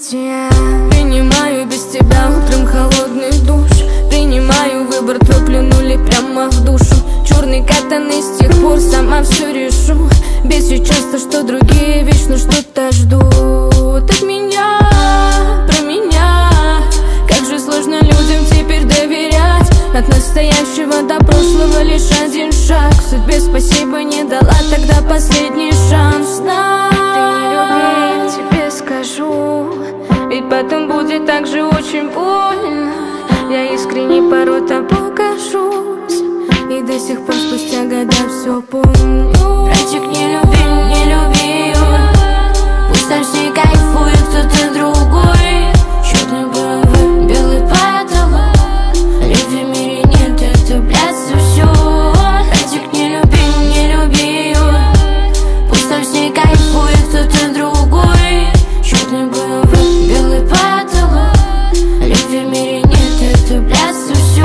я принимаю без тебя утром холодный душ. Принимаю выбор твой, плюнули прямо в душу. Черный катаный с тех пор, сама все решу. Бесит часто, что другие вечно что-то ждут от меня, про меня. Как же сложно людям теперь доверять. От настоящего до прошлого лишь один шаг. Судьбе спасибо не дала тогда последний шанс. Знай, ты не люби, я тебе скажу, ведь потом будет так же очень больно. Я искренне порой тобой горжусь, и до сих пор спустя года все помню. Братик, не люби, не люби его. Пусть там с ней кайфует кто-то другой. Черный БМВ, белый потолок. Любви в мире нет, это блядство все. Братик, не люби, не люби его. Пусть там с ней кайфует кто-то другой. Черный БМВ, белый потолок. Любви в мире нет, это блядство все.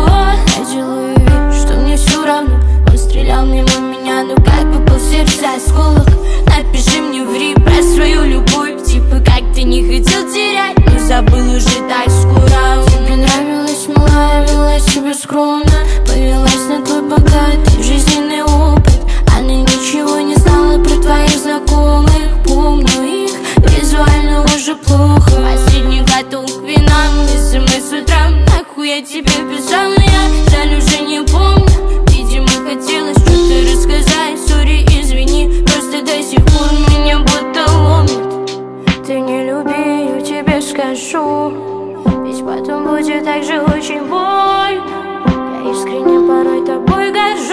Я делаю вид, что мне все равно. Он стрелял мимо меня, но как попал в сердце осколок. Напиши мне, ври про свою любовь. Типа как ты не хотел терять, но забыл уже так скоро. Тебе нравилась малая, вела себя скромно. Повелась на твой богатый жизненный опыт. Она ничего не знала про твоих знакомых. Помню их визуально уже плохо. Последний глоток вина, смс с утра. Нахуй я тебе писал, я жаль уже не помню. Видимо, хотелось что-то рассказать. Сори, извини, просто до сих пор меня будто ломит. Ты не люби, я тебе скажу, ведь потом будет так же очень больно. Я искренне порой тобой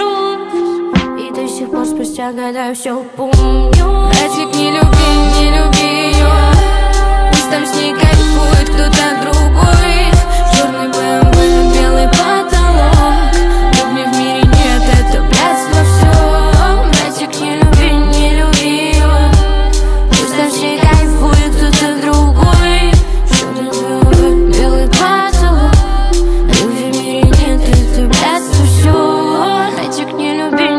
горжусь, и до сих пор спустя года все помню. Братик, не люби ее. Пусть там с ней кайфует кто-то другой. Черный БМВ, белый потолок. Любви в мире нет, это блядство все. Братик, не люби ее. Пусть там с ней кайфует кто-то другой. Черный БМВ, белый потолок. Любви в мире нет, это блядство все. Братик, не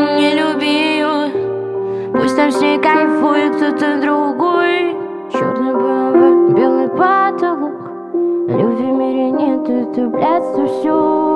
люби ее. Пусть там с ней кайфует кто-то другой. Черный БМВ, белый потолок. Любви в мире нет, это блядство все.